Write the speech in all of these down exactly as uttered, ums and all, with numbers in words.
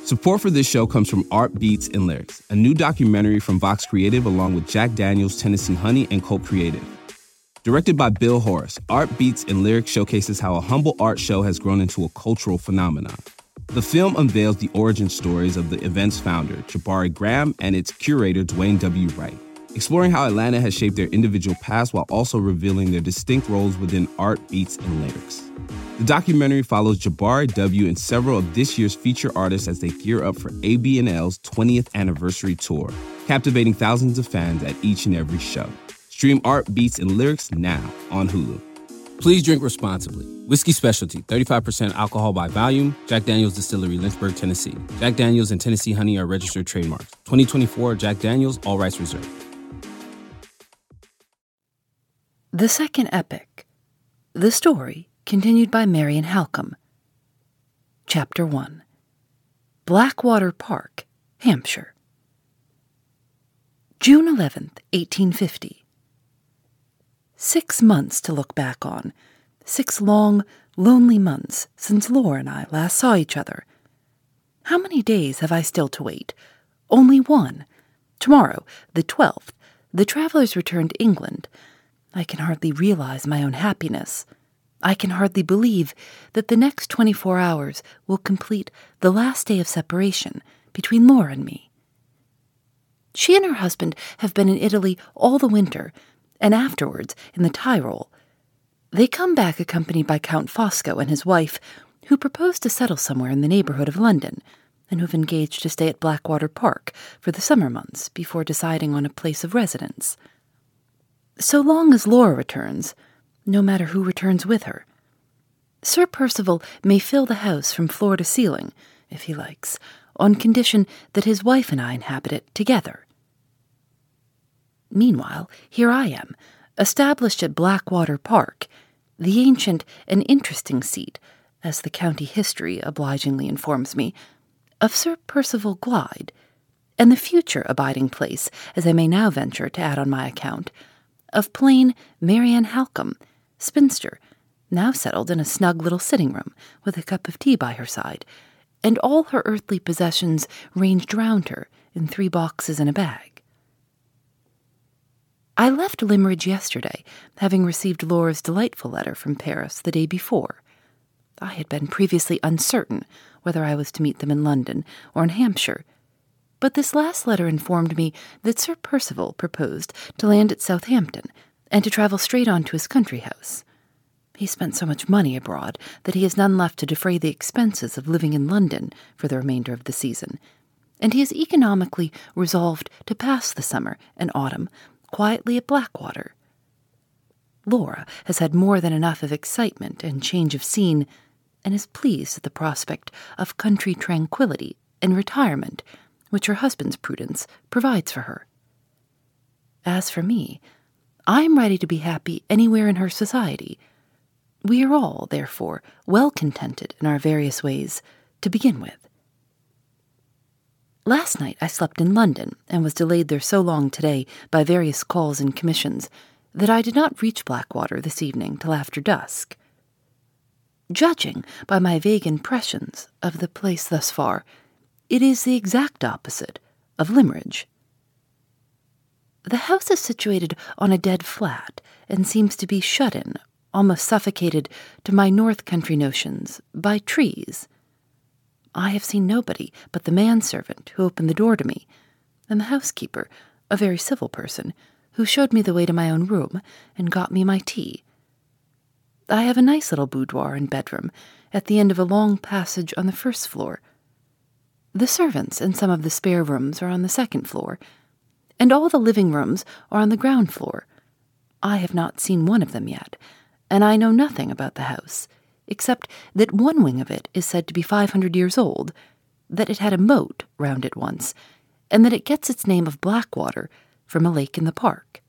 Support for this show comes from Art Beats and Lyrics, a new documentary from Vox Creative along with Jack Daniels, Tennessee Honey, and Cult Creative. Directed by Bill Horace, Art Beats and Lyrics showcases how a humble art show has grown into a cultural phenomenon. The film unveils the origin stories of the event's founder, Jabari Graham, and its curator, Dwayne W. Wright, exploring how Atlanta has shaped their individual paths while also revealing their distinct roles within Art Beats and Lyrics. The documentary follows Jabari W. and several of this year's feature artists as they gear up for A B N L's twentieth anniversary tour, captivating thousands of fans at each and every show. Stream Art Beats and Lyrics now on Hulu. Please drink responsibly. Whiskey Specialty, thirty-five percent alcohol by volume. Jack Daniels Distillery, Lynchburg, Tennessee. Jack Daniels and Tennessee Honey are registered trademarks. twenty twenty-four Jack Daniels, all rights reserved. The Second Epic. The Story, continued by Marian Halcombe. Chapter one. Blackwater Park, Hampshire. June eleventh, eighteen fifty. Six months to look back on. Six long, lonely months since Laura and I last saw each other. How many days have I still to wait? Only one. Tomorrow, the twelfth, the travelers return to England. I can hardly realize my own happiness. I can hardly believe that the next twenty-four hours will complete the last day of separation between Laura and me. She and her husband have been in Italy all the winter, and afterwards in the Tyrol. They come back accompanied by Count Fosco and his wife, who propose to settle somewhere in the neighborhood of London, and who've engaged to stay at Blackwater Park for the summer months before deciding on a place of residence. So long as Laura returns, no matter who returns with her, Sir Percival may fill the house from floor to ceiling, if he likes, on condition that his wife and I inhabit it together. Meanwhile, here I am, established at Blackwater Park, the ancient and interesting seat, as the county history obligingly informs me, of Sir Percival Glyde, and the future abiding place, as I may now venture to add on my account, of plain Marian Halcombe, spinster, now settled in a snug little sitting-room with a cup of tea by her side, and all her earthly possessions ranged round her in three boxes and a bag. I left Limmeridge yesterday, having received Laura's delightful letter from Paris the day before. I had been previously uncertain whether I was to meet them in London or in Hampshire, but this last letter informed me that Sir Percival proposed to land at Southampton and to travel straight on to his country house. He spent so much money abroad that he has none left to defray the expenses of living in London for the remainder of the season, and he is economically resolved to pass the summer and autumn quietly at Blackwater. Laura has had more than enough of excitement and change of scene, and is pleased at the prospect of country tranquillity and retirement which her husband's prudence provides for her. As for me, I am ready to be happy anywhere in her society. We are all, therefore, well contented in our various ways, to begin with. Last night I slept in London, and was delayed there so long today by various calls and commissions that I did not reach Blackwater this evening till after dusk. Judging by my vague impressions of the place thus far, it is the exact opposite of Limmeridge. The house is situated on a dead flat, and seems to be shut in, almost suffocated to my north country notions, by trees. I have seen nobody but the manservant who opened the door to me, and the housekeeper, a very civil person, who showed me the way to my own room and got me my tea. I have a nice little boudoir and bedroom at the end of a long passage on the first floor. The servants and some of the spare rooms are on the second floor, and all the living rooms are on the ground floor. I have not seen one of them yet, and I know nothing about the house, except that one wing of it is said to be five hundred years old, that it had a moat round it once, and that it gets its name of Blackwater from a lake in the park.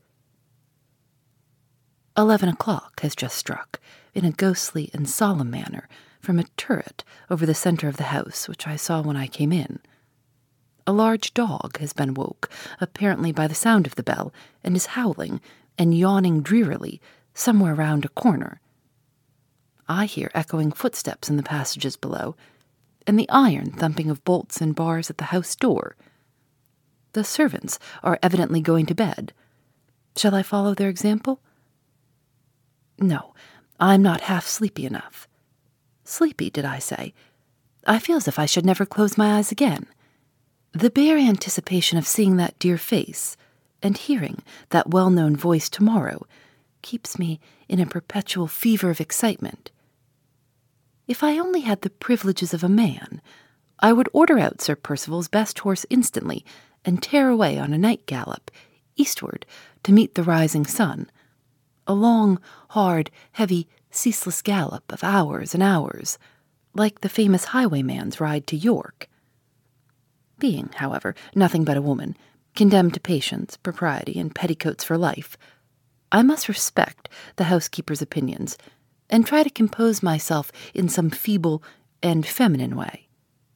Eleven o'clock has just struck, in a ghostly and solemn manner, from a turret over the centre of the house which I saw when I came in. A large dog has been woke, apparently by the sound of the bell, and is howling and yawning drearily somewhere round a corner. I hear echoing footsteps in the passages below, and the iron thumping of bolts and bars at the house door. The servants are evidently going to bed. Shall I follow their example? No, I'm not half sleepy enough. Sleepy, did I say? I feel as if I should never close my eyes again. The bare anticipation of seeing that dear face and hearing that well-known voice tomorrow keeps me in a perpetual fever of excitement. If I only had the privileges of a man, I would order out Sir Percival's best horse instantly and tear away on a night gallop, eastward, to meet the rising sun. A long, hard, heavy, ceaseless gallop of hours and hours, like the famous highwayman's ride to York. Being, however, nothing but a woman, condemned to patience, propriety, and petticoats for life, I must respect the housekeeper's opinions and try to compose myself in some feeble and feminine way.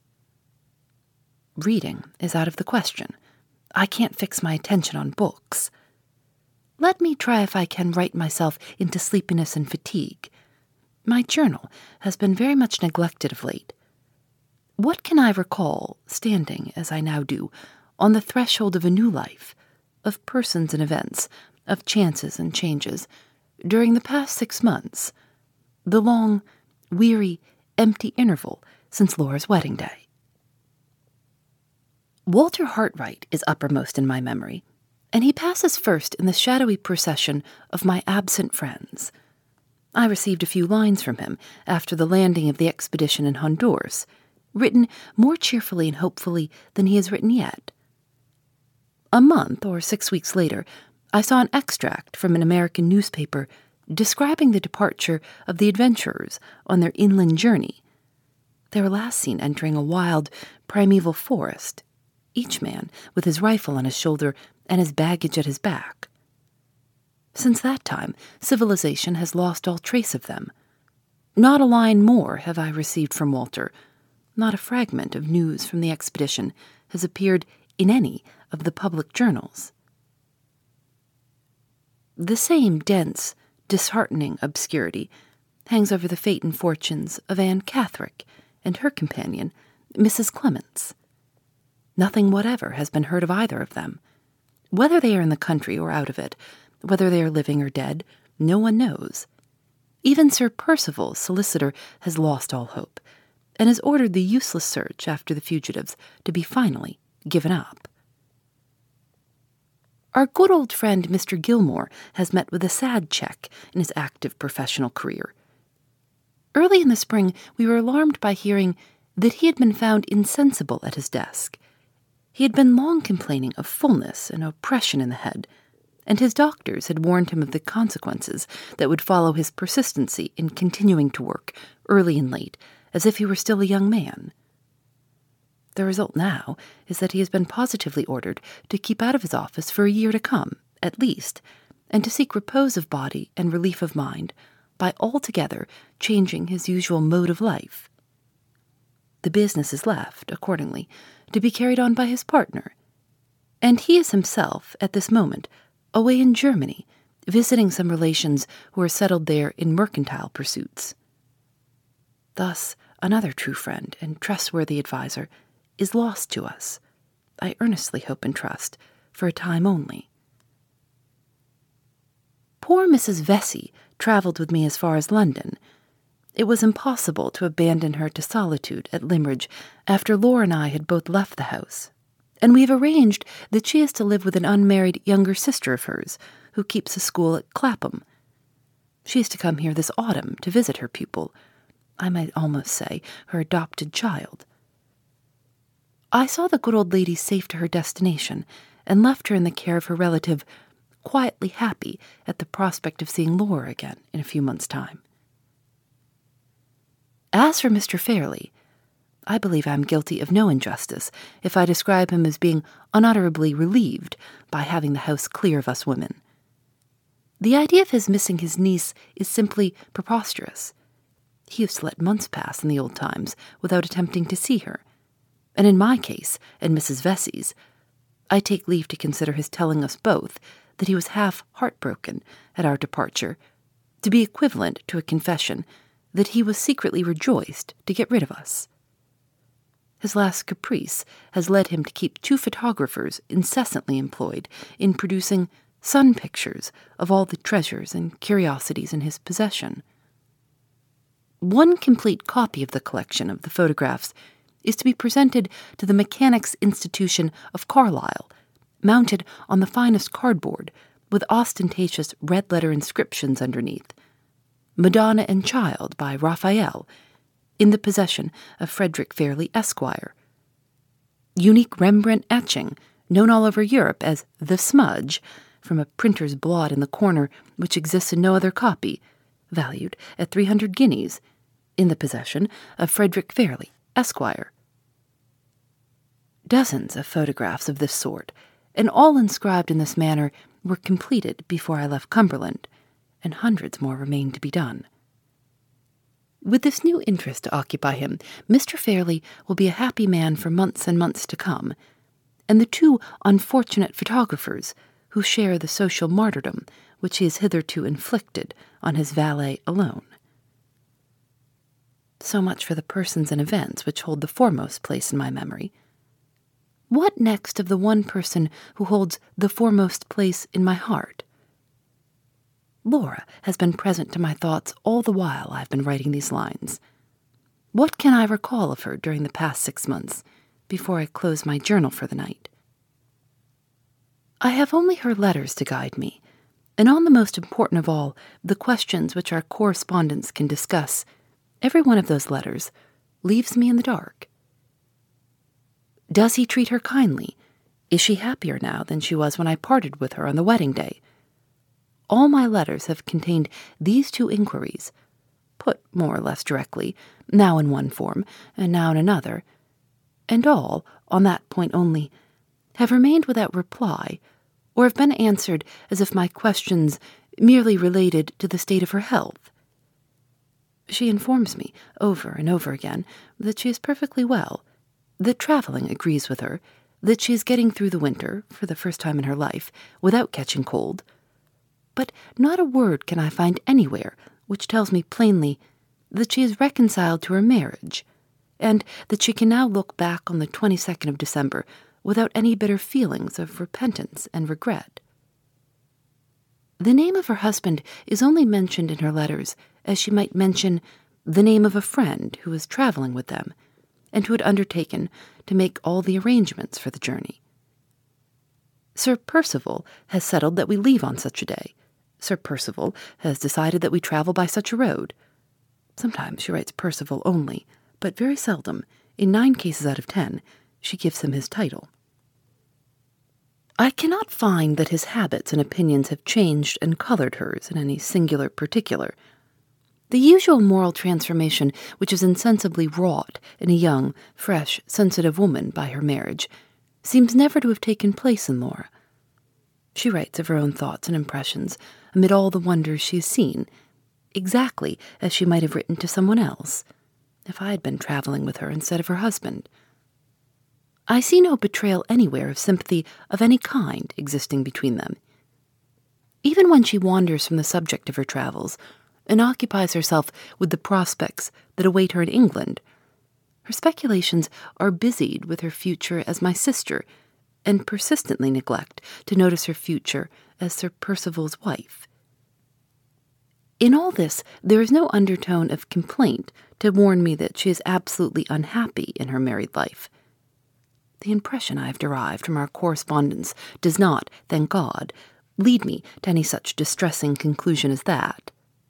Reading is out of the question. I can't fix my attention on books. Let me try if I can write myself into sleepiness and fatigue. My journal has been very much neglected of late. What can I recall, standing, as I now do, on the threshold of a new life, of persons and events, of chances and changes, during the past six months, the long, weary, empty interval since Laura's wedding day? Walter Hartright is uppermost in my memory, and he passes first in the shadowy procession of my absent friends. I received a few lines from him after the landing of the expedition in Honduras, written more cheerfully and hopefully than he has written yet. A month or six weeks later, I saw an extract from an American newspaper describing the departure of the adventurers on their inland journey. They were last seen entering a wild, primeval forest, each man with his rifle on his shoulder and his baggage at his back. Since that time, civilization has lost all trace of them. Not a line more have I received from Walter. Not a fragment of news from the expedition has appeared in any of the public journals. The same dense, disheartening obscurity hangs over the fate and fortunes of Anne Catherick and her companion, Missus Clements. Nothing whatever has been heard of either of them. Whether they are in the country or out of it, whether they are living or dead, no one knows. Even Sir Percival's solicitor has lost all hope, and has ordered the useless search after the fugitives to be finally given up. Our good old friend Mister Gilmore has met with a sad check in his active professional career. Early in the spring, we were alarmed by hearing that he had been found insensible at his desk. He had been long complaining of fullness and oppression in the head, and his doctors had warned him of the consequences that would follow his persistency in continuing to work, early and late, as if he were still a young man. The result now is that he has been positively ordered to keep out of his office for a year to come, at least, and to seek repose of body and relief of mind by altogether changing his usual mode of life. The business is left, accordingly, to be carried on by his partner, and he is himself, at this moment, away in Germany, visiting some relations who are settled there in mercantile pursuits. Thus, another true friend and trustworthy adviser is lost to us, I earnestly hope and trust, for a time only. Poor Missus Vesey travelled with me as far as London. It was impossible to abandon her to solitude at Limmeridge after Laura and I had both left the house, and we have arranged that she is to live with an unmarried younger sister of hers, who keeps a school at Clapham. She is to come here this autumn to visit her pupil, I might almost say her adopted child. I saw the good old lady safe to her destination, and left her in the care of her relative, quietly happy at the prospect of seeing Laura again in a few months' time. As for Mister Fairley, I believe I am guilty of no injustice if I describe him as being unutterably relieved by having the house clear of us women. The idea of his missing his niece is simply preposterous. He used to let months pass in the old times without attempting to see her, and in my case, and Missus Vesey's, I take leave to consider his telling us both that he was half heartbroken at our departure to be equivalent to a confession that he was secretly rejoiced to get rid of us. His last caprice has led him to keep two photographers incessantly employed in producing sun pictures of all the treasures and curiosities in his possession. One complete copy of the collection of the photographs is to be presented to the Mechanics' Institution of Carlisle, mounted on the finest cardboard, with ostentatious red-letter inscriptions underneath. Madonna and Child by Raphael, in the possession of Frederick Fairley, Esquire. Unique Rembrandt etching, known all over Europe as the Smudge, from a printer's blot in the corner which exists in no other copy, valued at three hundred guineas, in the possession of Frederick Fairley, Esquire. Dozens of photographs of this sort, and all inscribed in this manner, were completed before I left Cumberland, and hundreds more remained to be done. With this new interest to occupy him, Mister Fairley will be a happy man for months and months to come, and the two unfortunate photographers who share the social martyrdom which he has hitherto inflicted on his valet alone. So much for the persons and events which hold the foremost place in my memory. What next of the one person who holds the foremost place in my heart? Laura has been present to my thoughts all the while I have been writing these lines. What can I recall of her during the past six months, before I close my journal for the night? I have only her letters to guide me, and on the most important of all, the questions which our correspondents can discuss, every one of those letters leaves me in the dark. Does he treat her kindly? Is she happier now than she was when I parted with her on the wedding day? All my letters have contained these two inquiries, put more or less directly, now in one form, and now in another, and all, on that point only, have remained without reply, or have been answered as if my questions merely related to the state of her health. She informs me, over and over again, that she is perfectly well, that traveling agrees with her, that she is getting through the winter, for the first time in her life, without catching cold. But not a word can I find anywhere which tells me plainly that she is reconciled to her marriage, and that she can now look back on the twenty-second of December without any bitter feelings of repentance and regret. The name of her husband is only mentioned in her letters as she might mention the name of a friend who was traveling with them, and who had undertaken to make all the arrangements for the journey. Sir Percival has settled that we leave on such a day. Sir Percival has decided that we travel by such a road. Sometimes she writes Percival only, but very seldom, in nine cases out of ten, she gives him his title. I cannot find that his habits and opinions have changed and colored hers in any singular particular. The usual moral transformation which is insensibly wrought in a young, fresh, sensitive woman by her marriage seems never to have taken place in Laura. She writes of her own thoughts and impressions amid all the wonders she has seen, exactly as she might have written to someone else, if I had been traveling with her instead of her husband. I see no betrayal anywhere of sympathy of any kind existing between them. Even when she wanders from the subject of her travels, and occupies herself with the prospects that await her in England, her speculations are busied with her future as my sister, and persistently neglect to notice her future as Sir Percival's wife. In all this, there is no undertone of complaint to warn me that she is absolutely unhappy in her married life. The impression I have derived from our correspondence does not, thank God, lead me to any such distressing conclusion as that.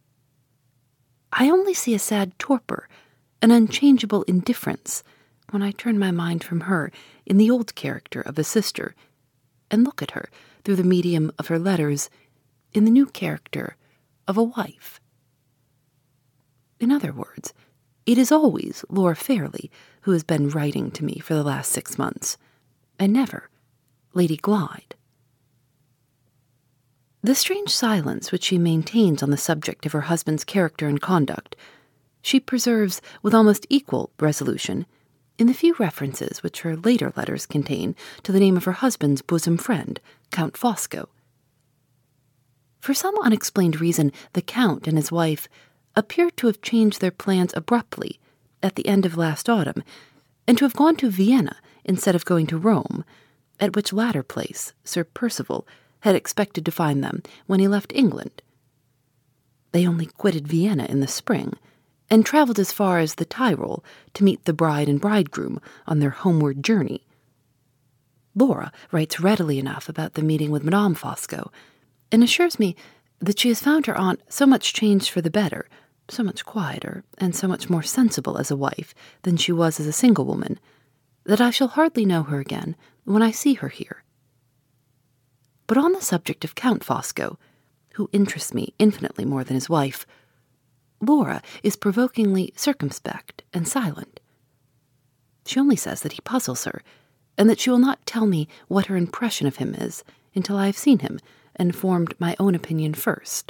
I only see a sad torpor, an unchangeable indifference, when I turn my mind from her in the old character of a sister, and look at her through the medium of her letters in the new character of a wife. In other words, it is always Laura Fairley who has been writing to me for the last six months, and never Lady Glyde. The strange silence which she maintains on the subject of her husband's character and conduct, she preserves with almost equal resolution in the few references which her later letters contain to the name of her husband's bosom friend, Count Fosco. For some unexplained reason, the Count and his wife appear to have changed their plans abruptly at the end of last autumn, and to have gone to Vienna instead of going to Rome, at which latter place Sir Percival had expected to find them when he left England. They only quitted Vienna in the spring, and travelled as far as the Tyrol to meet the bride and bridegroom on their homeward journey. Laura writes readily enough about the meeting with Madame Fosco, and assures me that she has found her aunt so much changed for the better, so much quieter, and so much more sensible as a wife than she was as a single woman, that I shall hardly know her again when I see her here. But on the subject of Count Fosco, who interests me infinitely more than his wife, Laura is provokingly circumspect and silent. She only says that he puzzles her, and that she will not tell me what her impression of him is until I have seen him and formed my own opinion first.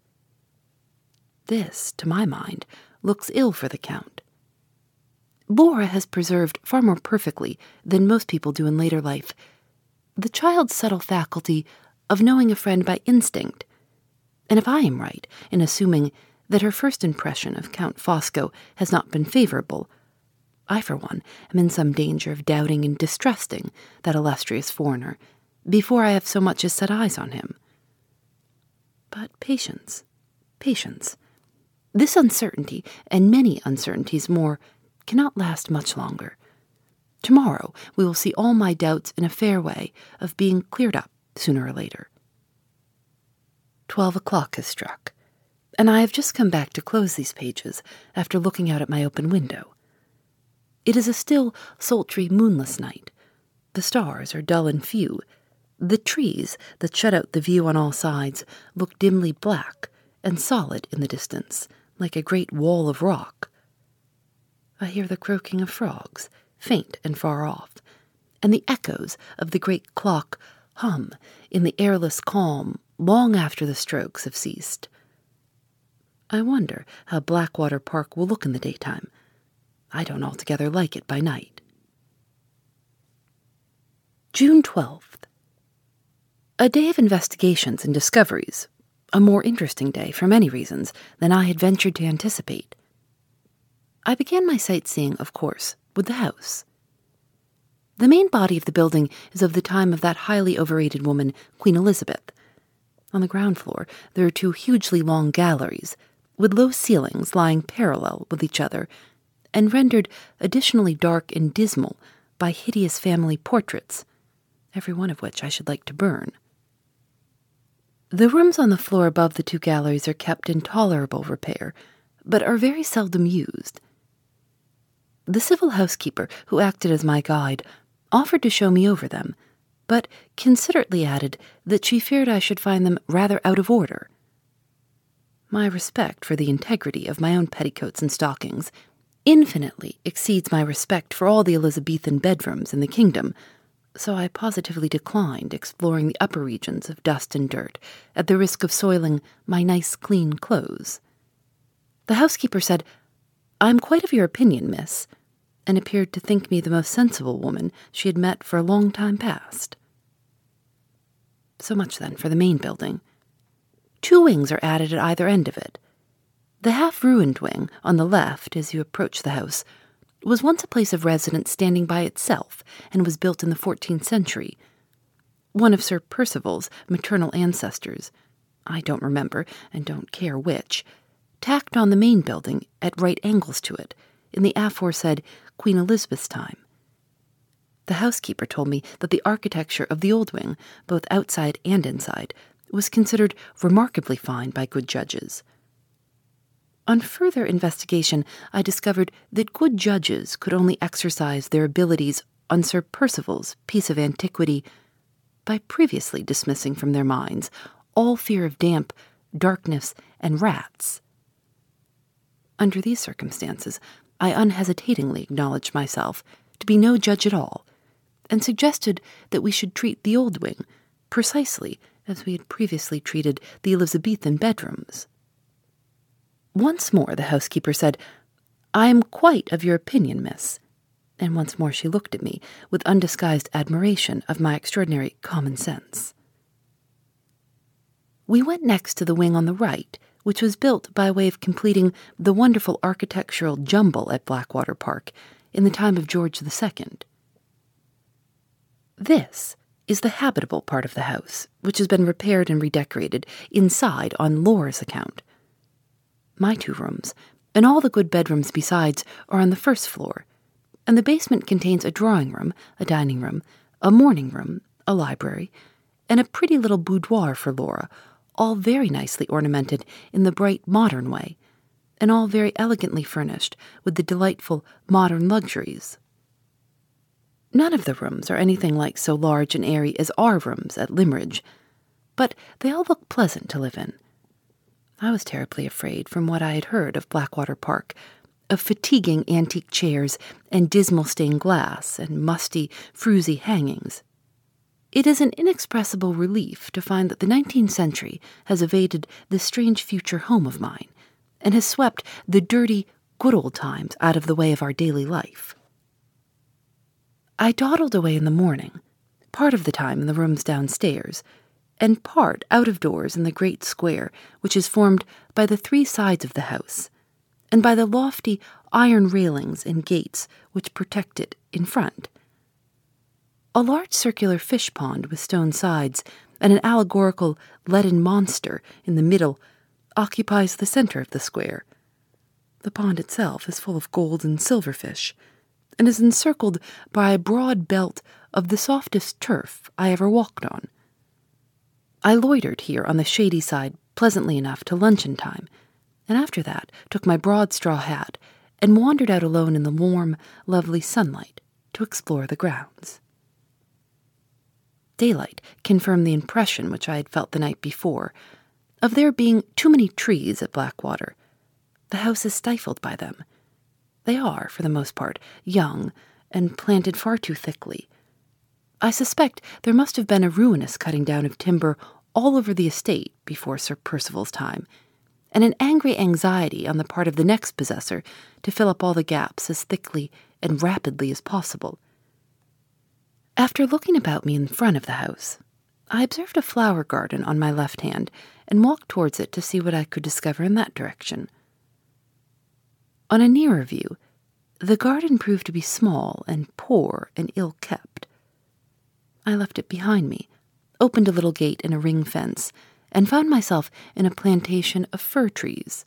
This, to my mind, looks ill for the Count. Laura has preserved far more perfectly than most people do in later life the child's subtle faculty of knowing a friend by instinct, and if I am right in assuming that her first impression of Count Fosco has not been favorable, I, for one, am in some danger of doubting and distrusting that illustrious foreigner before I have so much as set eyes on him. But patience, patience. This uncertainty, and many uncertainties more, cannot last much longer. Tomorrow we will see all my doubts in a fair way of being cleared up sooner or later. Twelve o'clock has struck, and I have just come back to close these pages after looking out at my open window. It is a still, sultry, moonless night. The stars are dull and few. The trees that shut out the view on all sides look dimly black and solid in the distance, like a great wall of rock. I hear the croaking of frogs, faint and far off, and the echoes of the great clock hum in the airless calm long after the strokes have ceased. I wonder how Blackwater Park will look in the daytime. I don't altogether like it by night. June twelfth. A day of investigations and discoveries, a more interesting day for many reasons than I had ventured to anticipate. I began my sightseeing, of course, with the house. The main body of the building is of the time of that highly overrated woman, Queen Elizabeth. On the ground floor, there are two hugely long galleries, with low ceilings lying parallel with each other, and rendered additionally dark and dismal by hideous family portraits, every one of which I should like to burn. The rooms on the floor above the two galleries are kept in tolerable repair, but are very seldom used. The civil housekeeper, who acted as my guide, offered to show me over them, but considerately added that she feared I should find them rather out of order. My respect for the integrity of my own petticoats and stockings infinitely exceeds my respect for all the Elizabethan bedrooms in the kingdom, so I positively declined exploring the upper regions of dust and dirt at the risk of soiling my nice clean clothes. The housekeeper said, "I am quite of your opinion, miss," and appeared to think me the most sensible woman she had met for a long time past. So much, then, for the main building. Two wings are added at either end of it. The half-ruined wing, on the left as you approach the house, was once a place of residence standing by itself and was built in the fourteenth century. One of Sir Percival's maternal ancestors, I don't remember and don't care which, tacked on the main building at right angles to it in the aforesaid Queen Elizabeth's time. The housekeeper told me that the architecture of the old wing, both outside and inside, was considered remarkably fine by good judges. On further investigation, I discovered that good judges could only exercise their abilities on Sir Percival's piece of antiquity by previously dismissing from their minds all fear of damp, darkness, and rats. Under these circumstances, I unhesitatingly acknowledged myself to be no judge at all, and suggested that we should treat the old wing precisely as we had previously treated the Elizabethan bedrooms. Once more the housekeeper said, "I am quite of your opinion, miss," and once more she looked at me with undisguised admiration of my extraordinary common sense. We went next to the wing on the right, which was built by way of completing the wonderful architectural jumble at Blackwater Park in the time of George the Second. This is the habitable part of the house, which has been repaired and redecorated inside on Laura's account. My two rooms, and all the good bedrooms besides, are on the first floor, and the basement contains a drawing room, a dining room, a morning room, a library, and a pretty little boudoir for Laura, all very nicely ornamented in the bright modern way, and all very elegantly furnished with the delightful modern luxuries. None of the rooms are anything like so large and airy as our rooms at Limmeridge, but they all look pleasant to live in. I was terribly afraid, from what I had heard of Blackwater Park, of fatiguing antique chairs and dismal stained glass and musty, fruzy hangings. It is an inexpressible relief to find that the nineteenth century has evaded this strange future home of mine, and has swept the dirty, good old times out of the way of our daily life. I dawdled away in the morning, part of the time in the rooms downstairs, and part out of doors in the great square which is formed by the three sides of the house, and by the lofty iron railings and gates which protect it in front. A large circular fish pond with stone sides and an allegorical leaden monster in the middle occupies the center of the square. The pond itself is full of gold and silver fish, and is encircled by a broad belt of the softest turf I ever walked on. I loitered here on the shady side pleasantly enough till luncheon time, and after that took my broad straw hat and wandered out alone in the warm, lovely sunlight to explore the grounds. Daylight confirmed the impression which I had felt the night before, of there being too many trees at Blackwater. The house is stifled by them. They are, for the most part, young, and planted far too thickly. I suspect there must have been a ruinous cutting down of timber all over the estate before Sir Percival's time, and an angry anxiety on the part of the next possessor to fill up all the gaps as thickly and rapidly as possible. After looking about me in front of the house, I observed a flower garden on my left hand, and walked towards it to see what I could discover in that direction. On a nearer view, the garden proved to be small and poor and ill-kept. I left it behind me, opened a little gate in a ring fence, and found myself in a plantation of fir trees.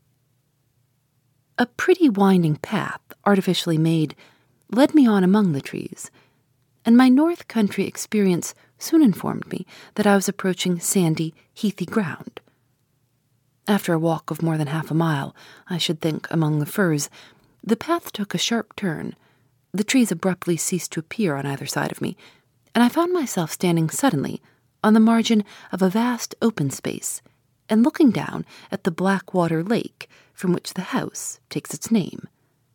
A pretty winding path, artificially made, led me on among the trees, and my north country experience soon informed me that I was approaching sandy, heathy ground. After a walk of more than half a mile, I should think, among the firs, the path took a sharp turn. The trees abruptly ceased to appear on either side of me, and I found myself standing suddenly on the margin of a vast open space, and looking down at the Blackwater Lake from which the house takes its name.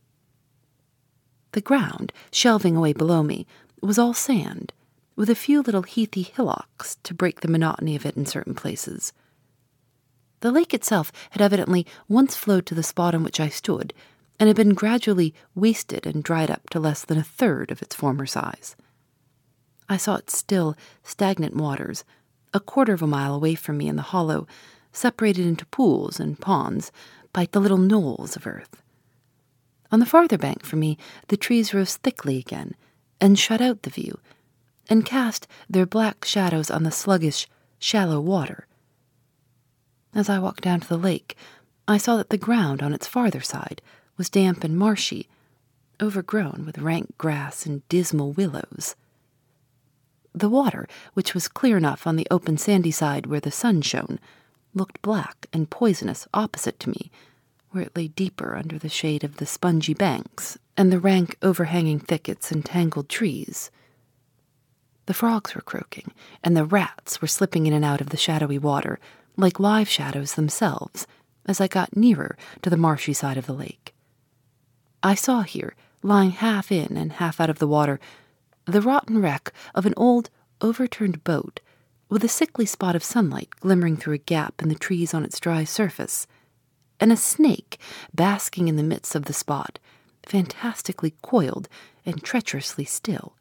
The ground, shelving away below me, was all sand, with a few little heathy hillocks to break the monotony of it in certain places. The lake itself had evidently once flowed to the spot on which I stood, and had been gradually wasted and dried up to less than a third of its former size. I saw its still, stagnant waters, a quarter of a mile away from me in the hollow, separated into pools and ponds by the little knolls of earth. On the farther bank from me, the trees rose thickly again, and shut out the view, and cast their black shadows on the sluggish, shallow water. As I walked down to the lake, I saw that the ground on its farther side was damp and marshy, overgrown with rank grass and dismal willows. The water, which was clear enough on the open sandy side where the sun shone, looked black and poisonous opposite to me, where it lay deeper under the shade of the spongy banks and the rank overhanging thickets and tangled trees. The frogs were croaking, and the rats were slipping in and out of the shadowy water, like live shadows themselves, as I got nearer to the marshy side of the lake. I saw here, lying half in and half out of the water, the rotten wreck of an old, overturned boat, with a sickly spot of sunlight glimmering through a gap in the trees on its dry surface, and a snake basking in the midst of the spot, fantastically coiled and treacherously still.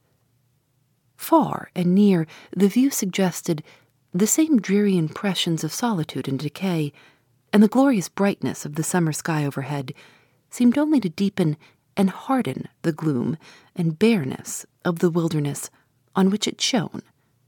Far and near, the view suggested the same dreary impressions of solitude and decay, and the glorious brightness of the summer sky overhead seemed only to deepen and harden the gloom and bareness of the wilderness on which it shone.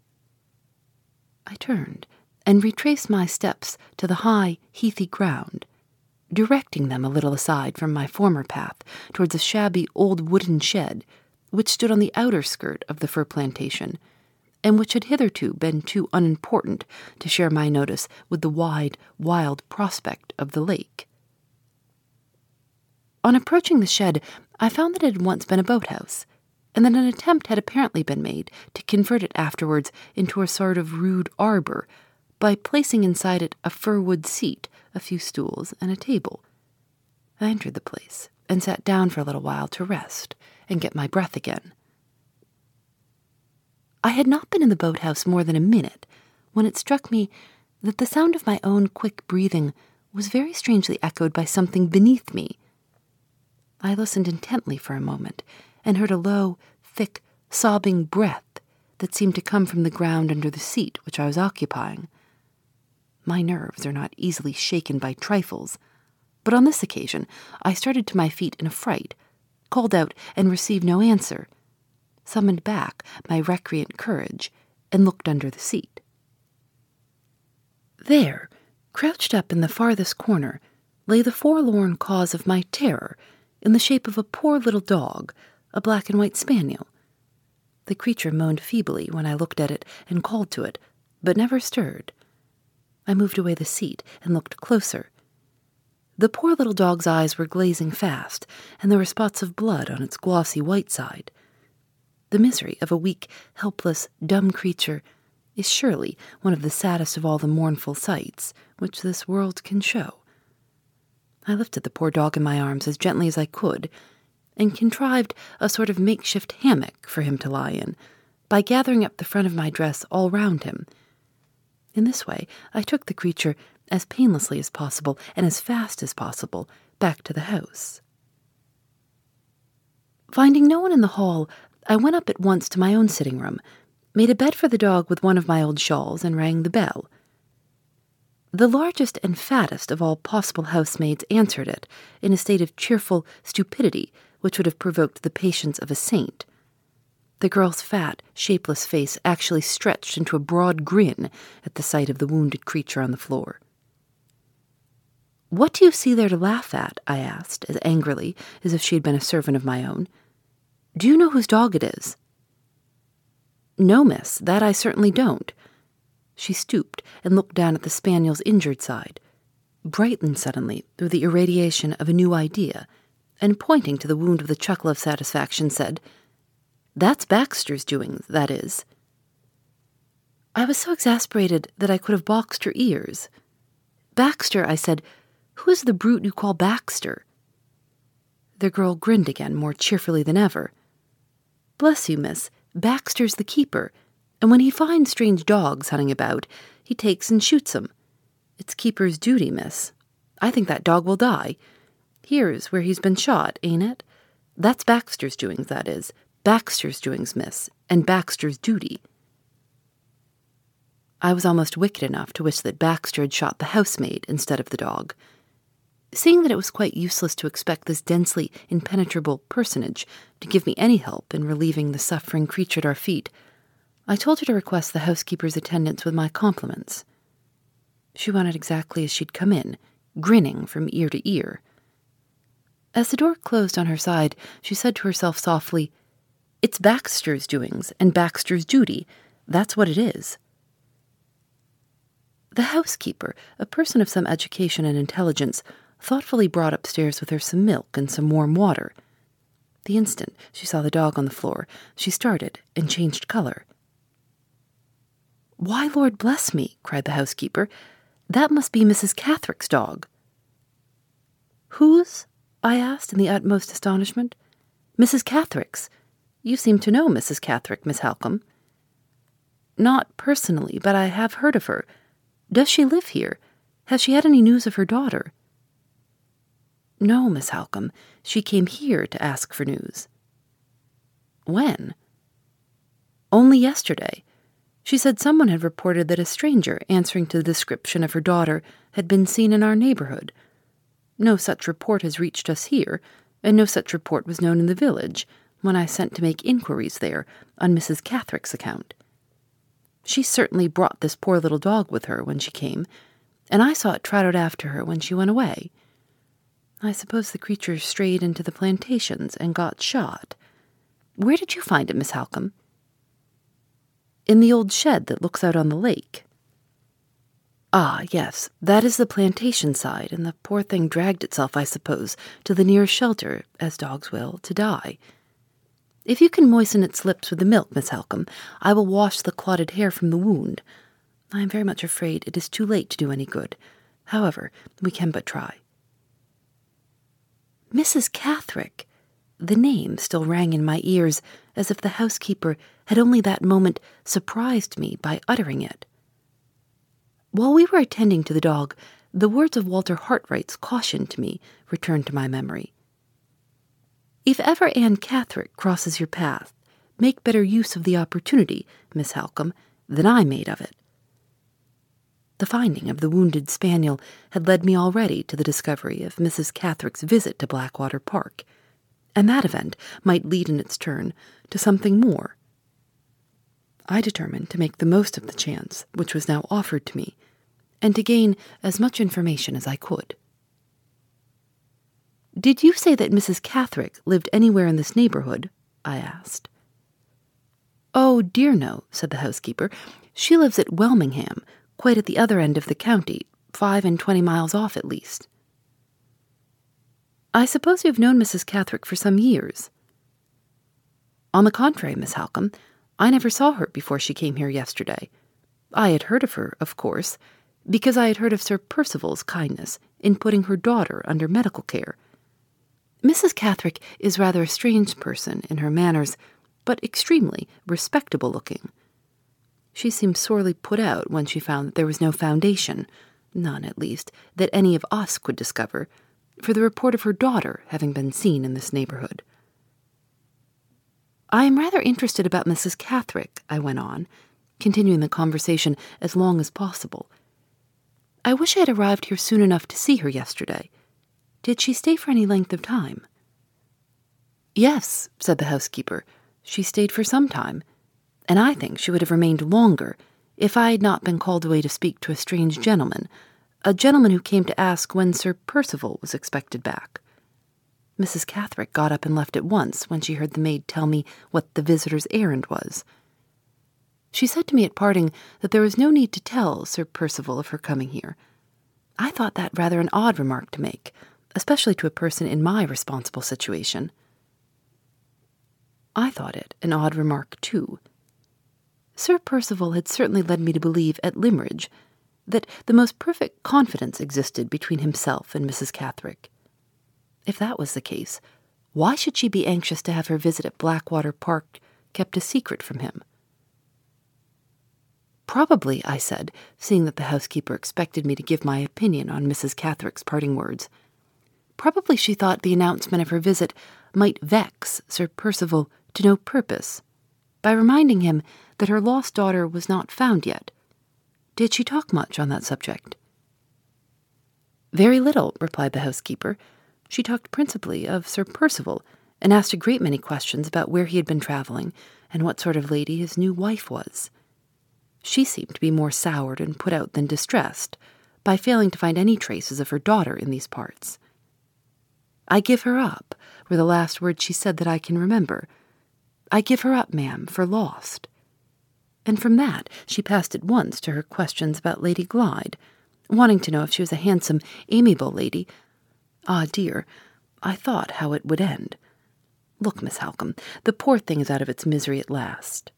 I turned and retraced my steps to the high, heathy ground, directing them a little aside from my former path towards a shabby old wooden shed which stood on the outer skirt of the fir plantation, and which had hitherto been too unimportant to share my notice with the wide, wild prospect of the lake. On approaching the shed, I found that it had once been a boathouse, and that an attempt had apparently been made to convert it afterwards into a sort of rude arbor by placing inside it a fir-wood seat, a few stools, and a table. I entered the place and sat down for a little while to rest and get my breath again. I had not been in the boathouse more than a minute when it struck me that the sound of my own quick breathing was very strangely echoed by something beneath me. I listened intently for a moment and heard a low, thick, sobbing breath that seemed to come from the ground under the seat which I was occupying. My nerves are not easily shaken by trifles, but on this occasion I started to my feet in a fright, called out and received no answer, summoned back my recreant courage, and looked under the seat. There, crouched up in the farthest corner, lay the forlorn cause of my terror in the shape of a poor little dog, a black and white spaniel. The creature moaned feebly when I looked at it and called to it, but never stirred. I moved away the seat and looked closer. The poor little dog's eyes were glazing fast, and there were spots of blood on its glossy white side. The misery of a weak, helpless, dumb creature is surely one of the saddest of all the mournful sights which this world can show. I lifted the poor dog in my arms as gently as I could, and contrived a sort of makeshift hammock for him to lie in, by gathering up the front of my dress all round him. In this way, I took the creature as painlessly as possible and as fast as possible back to the house. Finding no one in the hall, I went up at once to my own sitting room, made a bed for the dog with one of my old shawls, and rang the bell. The largest and fattest of all possible housemaids answered it in a state of cheerful stupidity which would have provoked the patience of a saint. The girl's fat, shapeless face actually stretched into a broad grin at the sight of the wounded creature on the floor. "What do you see there to laugh at?" I asked, as angrily as if she had been a servant of my own. "Do you know whose dog it is?" "No, miss, that I certainly don't." She stooped and looked down at the spaniel's injured side, brightened suddenly through the irradiation of a new idea, and pointing to the wound with a chuckle of satisfaction said, "That's Baxter's doings, that is." I was so exasperated that I could have boxed her ears. "Baxter," I said, "who is the brute you call Baxter?" The girl grinned again more cheerfully than ever. "Bless you, miss, Baxter's the keeper, and when he finds strange dogs hunting about, he takes and shoots 'em. It's keeper's duty, miss. I think that dog will die. Here's where he's been shot, ain't it? That's Baxter's doings, that is. Baxter's doings, miss, and Baxter's duty." I was almost wicked enough to wish that Baxter had shot the housemaid instead of the dog. Seeing that it was quite useless to expect this densely impenetrable personage to give me any help in relieving the suffering creature at our feet, I told her to request the housekeeper's attendance with my compliments. She went out exactly as she'd come in, grinning from ear to ear. As the door closed on her side, she said to herself softly, "It's Baxter's doings and Baxter's duty. That's what it is." The housekeeper, a person of some education and intelligence, thoughtfully brought upstairs with her some milk and some warm water. The instant she saw the dog on the floor, she started and changed color. "Why, Lord bless me," cried the housekeeper, "that must be Missus Catherick's dog." "Whose?" I asked in the utmost astonishment. "Missus Catherick's. You seem to know Missus Catherick, Miss Halcombe." "Not personally, but I have heard of her. Does she live here? Has she had any news of her daughter?" "No, Miss Halcombe. She came here to ask for news." "When?" "Only yesterday. She said someone had reported that a stranger answering to the description of her daughter had been seen in our neighborhood. No such report has reached us here, and no such report was known in the village when I sent to make inquiries there on Missus Catherick's account. She certainly brought this poor little dog with her when she came, and I saw it trotted after her when she went away. I suppose the creature strayed into the plantations and got shot. Where did you find it, Miss Halcombe?" "In the old shed that looks out on the lake." "Ah, yes, that is the plantation side, and the poor thing dragged itself, I suppose, to the nearest shelter, as dogs will, to die. If you can moisten its lips with the milk, Miss Halcombe, I will wash the clotted hair from the wound. I am very much afraid it is too late to do any good. However, we can but try." Missus Catherick! The name still rang in my ears as if the housekeeper had only that moment surprised me by uttering it. While we were attending to the dog, the words of Walter Hartwright's caution to me returned to my memory. "If ever Anne Catherick crosses your path, make better use of the opportunity, Miss Halcombe, than I made of it." The finding of the wounded spaniel had led me already to the discovery of Missus Catherick's visit to Blackwater Park, and that event might lead in its turn to something more. I determined to make the most of the chance which was now offered to me, and to gain as much information as I could. "Did you say that Missus Catherick lived anywhere in this neighborhood?" I asked. "Oh, dear no," said the housekeeper. "She lives at Welmingham, quite at the other end of the county, five and twenty miles off at least." "I suppose you have known Missus Catherick for some years?" "On the contrary, Miss Halcombe, I never saw her before she came here yesterday. I had heard of her, of course, because I had heard of Sir Percival's kindness in putting her daughter under medical care. Missus Catherick is rather a strange person in her manners, but extremely respectable-looking. She seemed sorely put out when she found that there was no foundation, none, at least, that any of us could discover, for the report of her daughter having been seen in this neighborhood. "I am rather interested about Missus Catherick," I went on, continuing the conversation as long as possible. "I wish I had arrived here soon enough to see her yesterday. Did she stay for any length of time?" "Yes," said the housekeeper, "she stayed for some time, and I think she would have remained longer if I had not been called away to speak to a strange gentleman, a gentleman who came to ask when Sir Percival was expected back. Missus Catherick got up and left at once when she heard the maid tell me what the visitor's errand was. She said to me at parting that there was no need to tell Sir Percival of her coming here. I thought that rather an odd remark to make, especially to a person in my responsible situation." I thought it an odd remark, too. Sir Percival had certainly led me to believe at Limmeridge that the most perfect confidence existed between himself and Missus Catherick. If that was the case, why should she be anxious to have her visit at Blackwater Park kept a secret from him? "Probably," I said, seeing that the housekeeper expected me to give my opinion on Missus Catherick's parting words, "probably she thought the announcement of her visit might vex Sir Percival to no purpose, by reminding him that her lost daughter was not found yet. Did she talk much on that subject?" "Very little," replied the housekeeper. "She talked principally of Sir Percival, and asked a great many questions about where he had been travelling, and what sort of lady his new wife was. She seemed to be more soured and put out than distressed, by failing to find any traces of her daughter in these parts. 'I give her up,' were the last words she said that I can remember. 'I give her up, ma'am, for lost.' And from that she passed at once to her questions about Lady Glyde, wanting to know if she was a handsome, amiable lady. Ah, dear, I thought how it would end. Look, Miss Halcombe, the poor thing is out of its misery at last."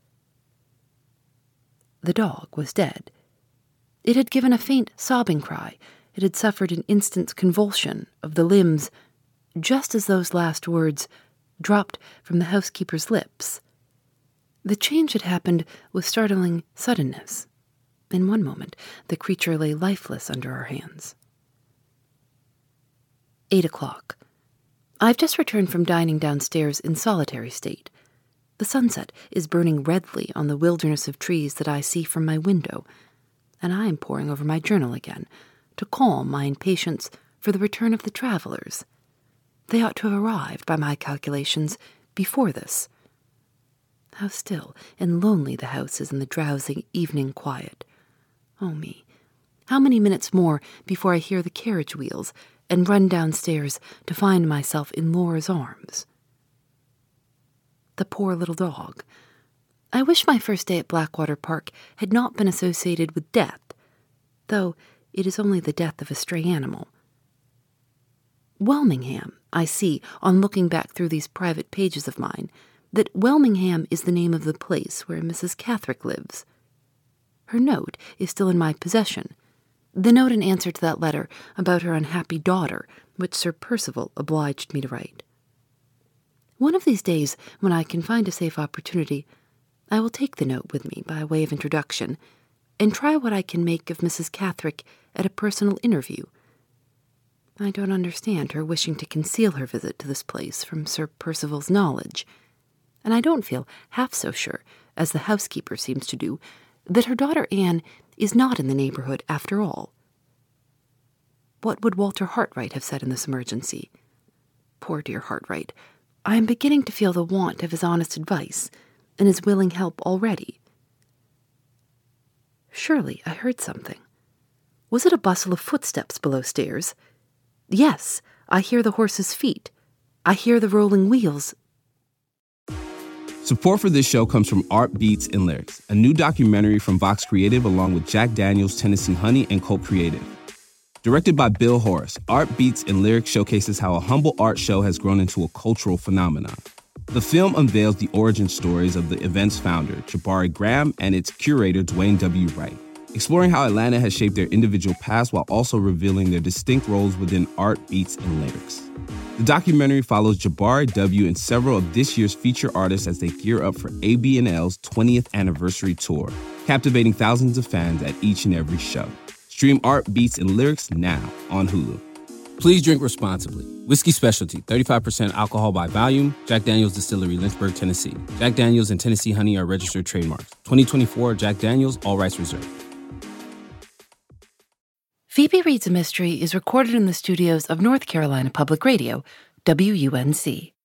The dog was dead. It had given a faint sobbing cry. It had suffered an instant's convulsion of the limbs, just as those last words dropped from the housekeeper's lips. The change had happened with startling suddenness. In one moment, the creature lay lifeless under our hands. Eight o'clock. I've just returned from dining downstairs in solitary state. The sunset is burning redly on the wilderness of trees that I see from my window, and I am poring over my journal again to calm my impatience for the return of the travelers. They ought to have arrived, by my calculations, before this. How still and lonely the house is in the drowsy evening quiet. Oh me, how many minutes more before I hear the carriage wheels and run downstairs to find myself in Laura's arms. The poor little dog. I wish my first day at Blackwater Park had not been associated with death, though it is only the death of a stray animal. Welmingham, I see, on looking back through these private pages of mine, that Welmingham is the name of the place where Missus Catherick lives. Her note is still in my possession, the note in answer to that letter about her unhappy daughter, which Sir Percival obliged me to write. One of these days, when I can find a safe opportunity, I will take the note with me by way of introduction, and try what I can make of Missus Catherick at a personal interview. I don't understand her wishing to conceal her visit to this place from Sir Percival's knowledge, and I don't feel half so sure, as the housekeeper seems to do, that her daughter Anne is not in the neighborhood after all. What would Walter Hartright have said in this emergency? Poor dear Hartright, I am beginning to feel the want of his honest advice and his willing help already. Surely I heard something. Was it a bustle of footsteps below stairs? Yes, I hear the horse's feet. I hear the rolling wheels. Support for this show comes from Art Beats and Lyrics, a new documentary from Vox Creative along with Jack Daniels, Tennessee Honey, and Colt Creative. Directed by Bill Horace, Art Beats and Lyrics showcases how a humble art show has grown into a cultural phenomenon. The film unveils the origin stories of the event's founder, Jabari Graham, and its curator, Dwayne W. Wright, exploring how Atlanta has shaped their individual paths while also revealing their distinct roles within art, beats, and lyrics. The documentary follows Jabari W. and several of this year's feature artists as they gear up for A B N L's twentieth anniversary tour, captivating thousands of fans at each and every show. Stream Art, Beats, and Lyrics now on Hulu. Please drink responsibly. Whiskey Specialty, thirty-five percent alcohol by volume. Jack Daniels Distillery, Lynchburg, Tennessee. Jack Daniels and Tennessee Honey are registered trademarks. twenty twenty-four Jack Daniels, all rights reserved. Phoebe Reads a Mystery is recorded in the studios of North Carolina Public Radio, W U N C.